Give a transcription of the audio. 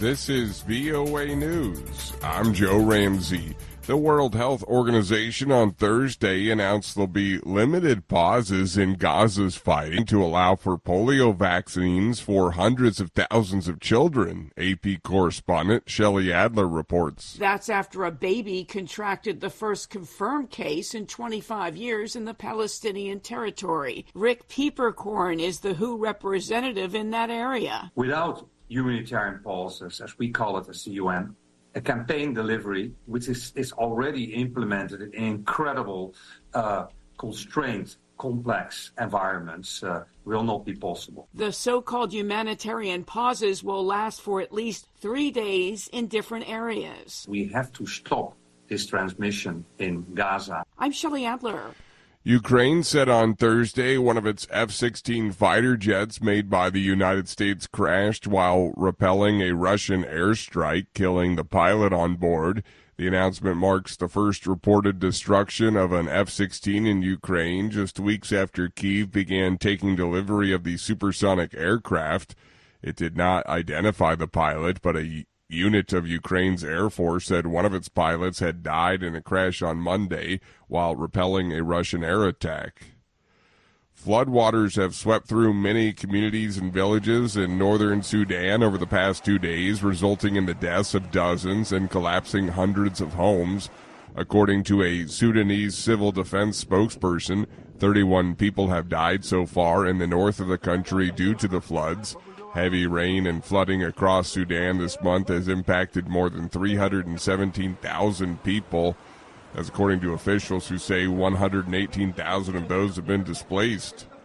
This is VOA News. I'm Joe Ramsey. The World Health Organization on Thursday announced there'll be limited pauses in Gaza's fighting to allow for polio vaccines for hundreds of thousands of children. AP correspondent Shelley Adler reports. That's after a baby contracted the first confirmed case in 25 years in the Palestinian territory. Rick Pieperkorn is the WHO representative in that area. Without humanitarian pauses, as we call it as the UN, a campaign delivery, which is already implemented in incredible, constrained, complex environments, will not be possible. The so-called humanitarian pauses will last for at least 3 days in different areas. We have to stop this transmission in Gaza. I'm Shelley Adler. Ukraine said on Thursday one of its F-16 fighter jets made by the United States crashed while repelling a Russian airstrike, killing the pilot on board. The announcement marks the first reported destruction of an F-16 in Ukraine just weeks after Kyiv began taking delivery of the supersonic aircraft. It did not identify the pilot, but a unit of Ukraine's Air Force said one of its pilots had died in a crash on Monday while repelling a Russian air attack. Floodwaters have swept through many communities and villages in northern Sudan over the past 2 days, resulting in the deaths of dozens and collapsing hundreds of homes. According to a Sudanese civil defense spokesperson, 31 people have died so far in the north of the country due to the floods. Heavy rain and flooding across Sudan this month has impacted more than 317,000 people. That's according to officials who say 118,000 of those have been displaced.